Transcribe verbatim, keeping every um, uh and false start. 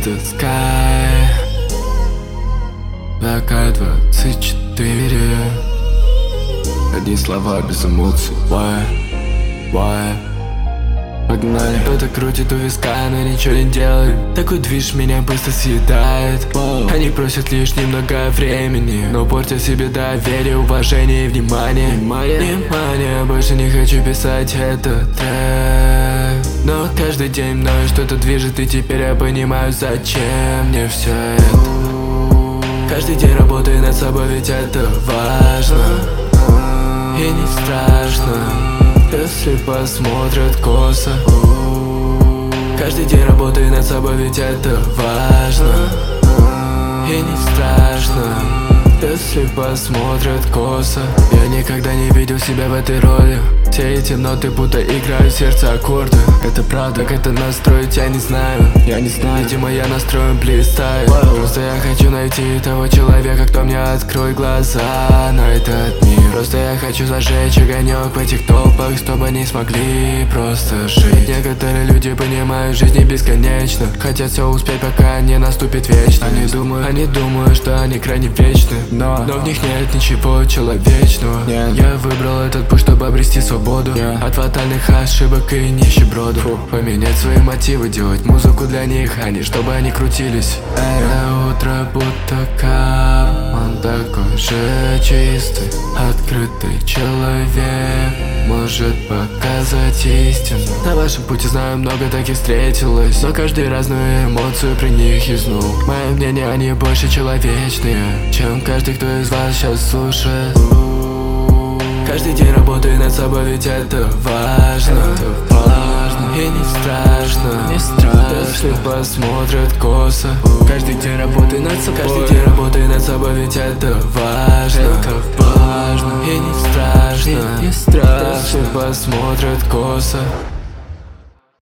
the sky. ВК двадцать четыре. Одни слова без эмоций. Why? Why? Погнали. Кто-то крутит у виска, но ничего не делает. Такой движ меня быстро съедает. Wow. Они просят лишь немного времени, но портят себе доверие, уважение и внимание. Внимание, внимание. Больше не хочу писать этот трек, но каждый день мною что-то движет, и теперь я понимаю, зачем мне все это. Каждый день работаю над собой, ведь это важно. И не страшно, если посмотрят косо. Каждый день работаю над собой, ведь это важно. И не страшно, если посмотрят косо. Я никогда не видел себя в этой роли. Все эти ноты будто играют в сердце аккорды. Это правда, как это настроить, я не знаю. Я не знаю, видимо я настроен блистает. Просто я хочу найти того человека, кто мне откроет глаза на этот мир. Просто я хочу зажечь огонек в этих топах, чтобы они смогли просто жить. Некоторые люди понимают, жизнь не бесконечна, хотят все успеть, пока не наступит вечность. Они думают, они думают, что они крайне вечны, но, но в них нет ничего человечного. Нет. Я выбрал этот путь, чтобы обрести свободу, yeah. От фатальных ошибок и нищебродов. Фу. Поменять свои мотивы, делать музыку для них, а не чтобы они крутились. Это утро будто кап, он такой же чистый, открытый человек, может показать истину. На вашем пути знаю, много таких встретилось, но каждый разную эмоцию при них юзнул. Мое мнение, они больше человечные, чем каждый, кто из вас сейчас слушает. Каждый день работаю над собой, ведь это важно. Это важно. И не страшно, не страшно, если посмотрят косо. Каждый день работаю над собой, каждый день работаю над собой, ведь это важно. Это важно. И не страшно, и не страшно, если посмотрят косо.